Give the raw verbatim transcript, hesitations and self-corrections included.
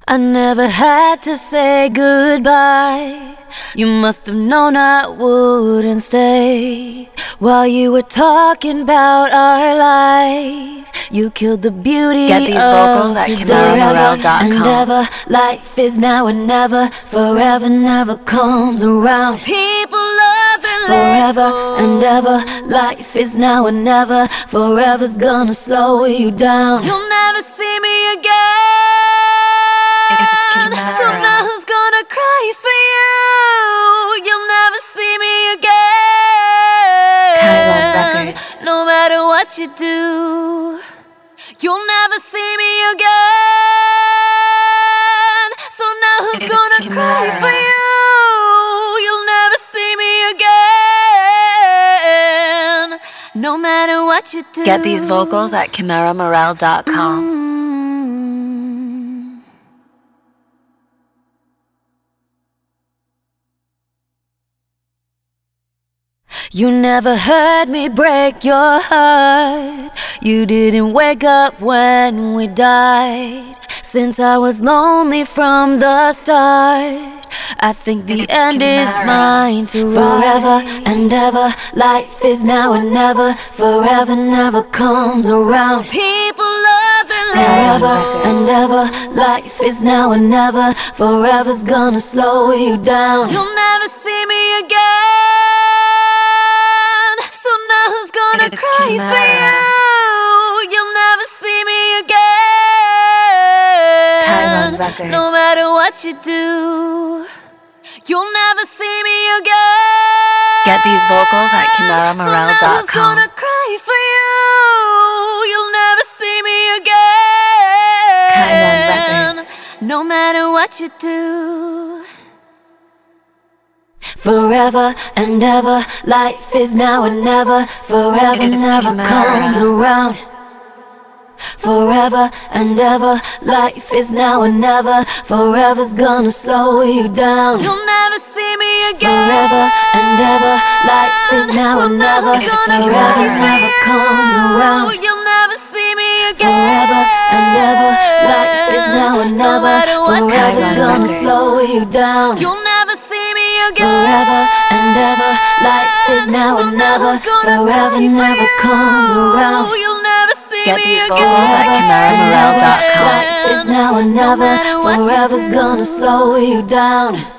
I never had to say goodbye. You must have known I wouldn't stay. While you were talking about our life, you killed the beauty. Get these vocals at Kimara Morel dot com. And ever, life is now and never. Forever never comes around. People love and forever and ever. Life is now and never. Forever's gonna slow you down. You'll never see me again. So now who's gonna cry for you? You'll never see me again. Kylon Records. No matter what you do, you'll never see me again. So now who's It's gonna Kimara. cry for you? You'll never see me again. No matter what you do. Get these vocals at Kimara Morel dot com. You never heard me break your heart. You didn't wake up when we died. Since I was lonely from the start, I think the It's end is Kimara. mine to forever and ever. Life is now and never. Forever never comes around. People love and forever and ever. Life is now and never. Forever's gonna slow you down. You'll never see me again. So now who's gonna It's cry Kimara. for you? You'll never see me again. Kylon Records. No matter what you do, you'll never see me again. Get these vocals at Kimara Morel So now dot who's com. gonna cry for you? You'll never see me again. Kylon Records. No matter what you do. Forever and ever, life is now and never. Forever It's never Kimara. comes around. Forever and ever, life is now and never. Forever's gonna slow you down. You'll never see me again. Forever and ever, life is now and never. Forever never comes around. You'll never see me again. Forever and ever, life is now and never. Forever's gonna slow you down. You'll never see me again. Forever and ever, life is now and never. Forever never comes around. You'll never see Get me these again. vocals at Kimara Morel dot com. Life is now and never. Forever's gonna slow you down.